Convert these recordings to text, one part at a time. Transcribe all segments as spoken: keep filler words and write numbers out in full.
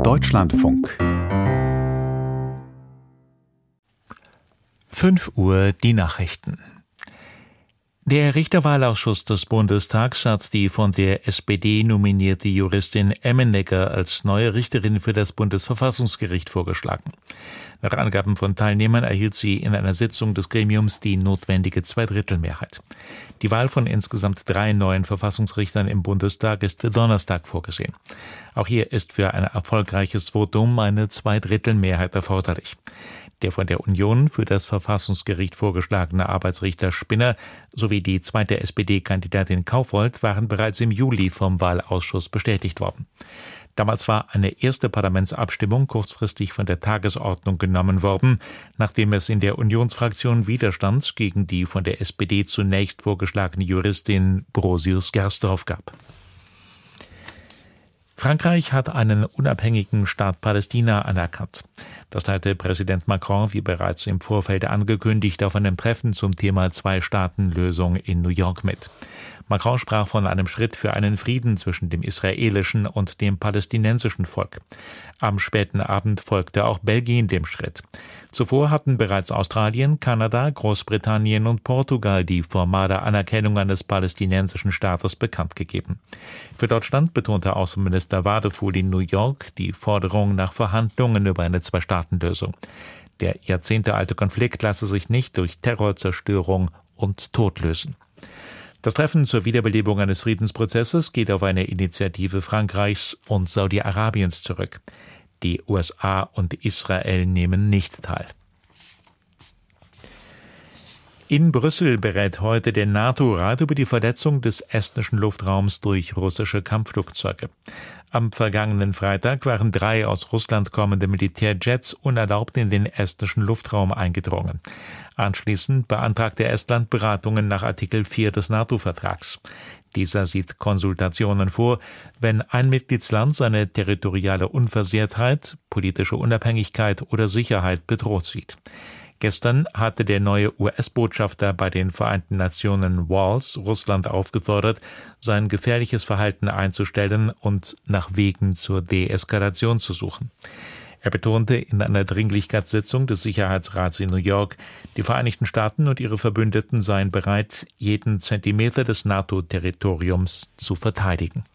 Deutschlandfunk. fünf Uhr die Nachrichten. Der Richterwahlausschuss des Bundestags hat die von der S P D nominierte Juristin Emmenegger als neue Richterin für das Bundesverfassungsgericht vorgeschlagen. Nach Angaben von Teilnehmern erhielt sie in einer Sitzung des Gremiums die notwendige Zweidrittelmehrheit. Die Wahl von insgesamt drei neuen Verfassungsrichtern im Bundestag ist für Donnerstag vorgesehen. Auch hier ist für ein erfolgreiches Votum eine Zweidrittelmehrheit erforderlich. Der von der Union für das Verfassungsgericht vorgeschlagene Arbeitsrichter Spinner sowie die zweite S P D-Kandidatin Kaufhold waren bereits im Juli vom Wahlausschuss bestätigt worden. Damals war eine erste Parlamentsabstimmung kurzfristig von der Tagesordnung genommen worden, nachdem es in der Unionsfraktion Widerstand gegen die von der S P D zunächst vorgeschlagene Juristin Brosius-Gersdorf gab. Frankreich hat einen unabhängigen Staat Palästina anerkannt. Das teilte Präsident Macron, wie bereits im Vorfeld angekündigt, auf einem Treffen zum Thema Zwei-Staaten-Lösung in New York mit. Macron sprach von einem Schritt für einen Frieden zwischen dem israelischen und dem palästinensischen Volk. Am späten Abend folgte auch Belgien dem Schritt. Zuvor hatten bereits Australien, Kanada, Großbritannien und Portugal die formale Anerkennung eines palästinensischen Staates bekannt gegeben. Für Deutschland betonte Außenminister Wadefuhl in New York die Forderung nach Verhandlungen über eine Zwei-Staaten-Lösung. Der jahrzehntealte Konflikt lasse sich nicht durch Terror, Zerstörung und Tod lösen. Das Treffen zur Wiederbelebung eines Friedensprozesses geht auf eine Initiative Frankreichs und Saudi-Arabiens zurück. Die U S A und Israel nehmen nicht teil. In Brüssel berät heute der NATO-Rat über die Verletzung des estnischen Luftraums durch russische Kampfflugzeuge. Am vergangenen Freitag waren drei aus Russland kommende Militärjets unerlaubt in den estnischen Luftraum eingedrungen. Anschließend beantragte Estland Beratungen nach Artikel vier des NATO-Vertrags. Dieser sieht Konsultationen vor, wenn ein Mitgliedsland seine territoriale Unversehrtheit, politische Unabhängigkeit oder Sicherheit bedroht sieht. Gestern hatte der neue U S-Botschafter bei den Vereinten Nationen Walls Russland aufgefordert, sein gefährliches Verhalten einzustellen und nach Wegen zur Deeskalation zu suchen. Er betonte in einer Dringlichkeitssitzung des Sicherheitsrats in New York, die Vereinigten Staaten und ihre Verbündeten seien bereit, jeden Zentimeter des NATO-Territoriums zu verteidigen.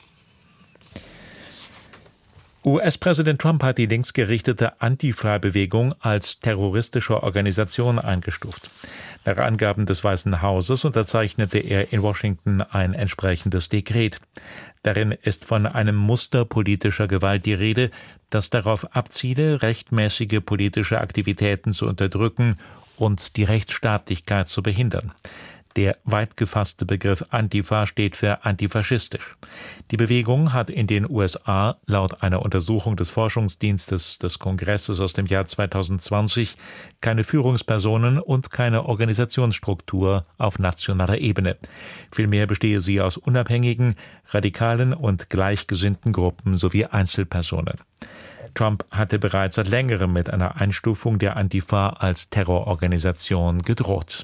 U S-Präsident Trump hat die linksgerichtete Antifa-Bewegung als terroristische Organisation eingestuft. Nach Angaben des Weißen Hauses unterzeichnete er in Washington ein entsprechendes Dekret. Darin ist von einem Muster politischer Gewalt die Rede, das darauf abziele, rechtmäßige politische Aktivitäten zu unterdrücken und die Rechtsstaatlichkeit zu behindern. Der weit gefasste Begriff Antifa steht für antifaschistisch. Die Bewegung hat in den U S A laut einer Untersuchung des Forschungsdienstes des Kongresses aus dem Jahr zweitausendzwanzig keine Führungspersonen und keine Organisationsstruktur auf nationaler Ebene. Vielmehr bestehe sie aus unabhängigen, radikalen und gleichgesinnten Gruppen sowie Einzelpersonen. Trump hatte bereits seit längerem mit einer Einstufung der Antifa als Terrororganisation gedroht.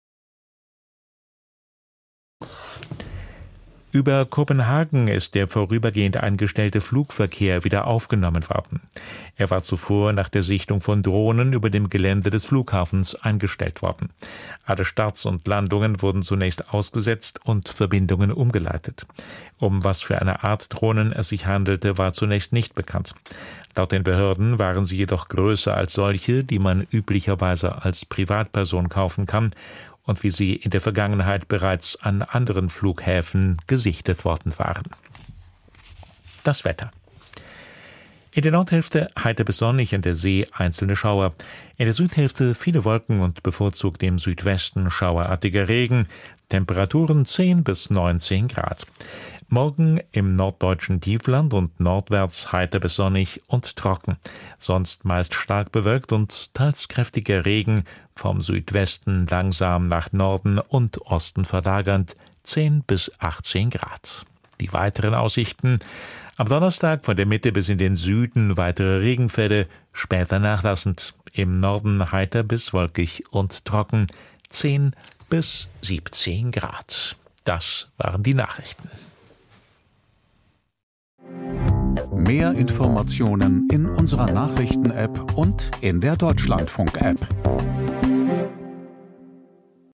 Über Kopenhagen ist der vorübergehend eingestellte Flugverkehr wieder aufgenommen worden. Er war zuvor nach der Sichtung von Drohnen über dem Gelände des Flughafens eingestellt worden. Alle Starts und Landungen wurden zunächst ausgesetzt und Verbindungen umgeleitet. Um was für eine Art Drohnen es sich handelte, war zunächst nicht bekannt. Laut den Behörden waren sie jedoch größer als solche, die man üblicherweise als Privatperson kaufen kann, und wie sie in der Vergangenheit bereits an anderen Flughäfen gesichtet worden waren. Das Wetter. In der Nordhälfte heiter bis sonnig, in der See einzelne Schauer. In der Südhälfte viele Wolken und bevorzugt im Südwesten schauerartiger Regen. Temperaturen zehn bis neunzehn Grad. Morgen im norddeutschen Tiefland und nordwärts heiter bis sonnig und trocken. Sonst meist stark bewölkt und teils kräftiger Regen, vom Südwesten langsam nach Norden und Osten verlagernd, zehn bis achtzehn Grad. Die weiteren Aussichten: am Donnerstag von der Mitte bis in den Süden weitere Regenfälle, später nachlassend. Im Norden heiter bis wolkig und trocken, zehn bis siebzehn Grad. Das waren die Nachrichten. Mehr Informationen in unserer Nachrichten-App und in der Deutschlandfunk-App.